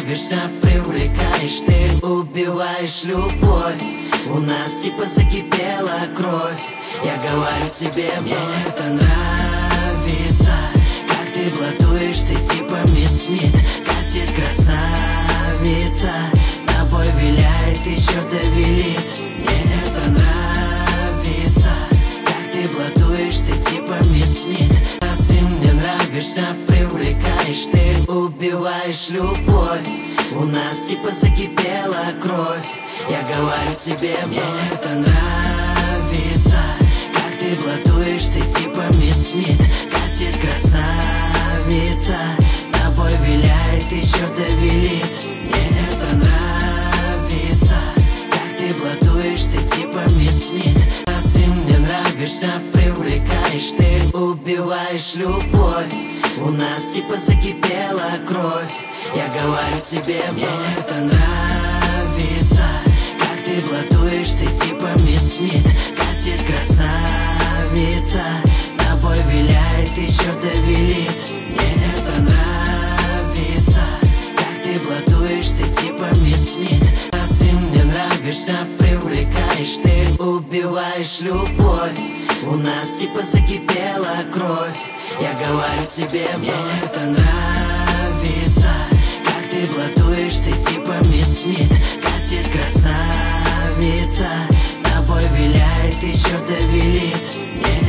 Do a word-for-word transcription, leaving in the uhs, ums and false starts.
нравишься, привлекаешь, ты убиваешь любовь. У нас типа закипела кровь. Я говорю тебе, мне это нравится. Как ты блатуешь, ты типа мисс Смит. Катит красавица, тобой виляет и чё-то велит. Мне это нравится. Как ты блатуешь, ты типа мисс Смит. А ты мне нравишься, привлекаешь, ты убиваешь любовь. У нас типа закипела кровь. Я говорю тебе, мне это нравится. Как ты блатуешь, ты типа мисс Смит. Катит красавица, тобой виляет и чё-то велит. Мне это нравится. Как ты блатуешь, ты типа мисс Смит. А ты мне нравишься, привлекаешь, ты убиваешь любовь. У нас типа закипела кровь. Я говорю тебе, мне это нравится. Как ты блатуешь, ты типа мисс Смит. Катит красавица, тобой виляет и чё-то велит. Мне это нравится. Как ты блатуешь, ты типа мисс Смит. А ты мне нравишься, привлекаешь, ты убиваешь любовь. У нас типа закипела кровь. Я говорю тебе, мне это нравится.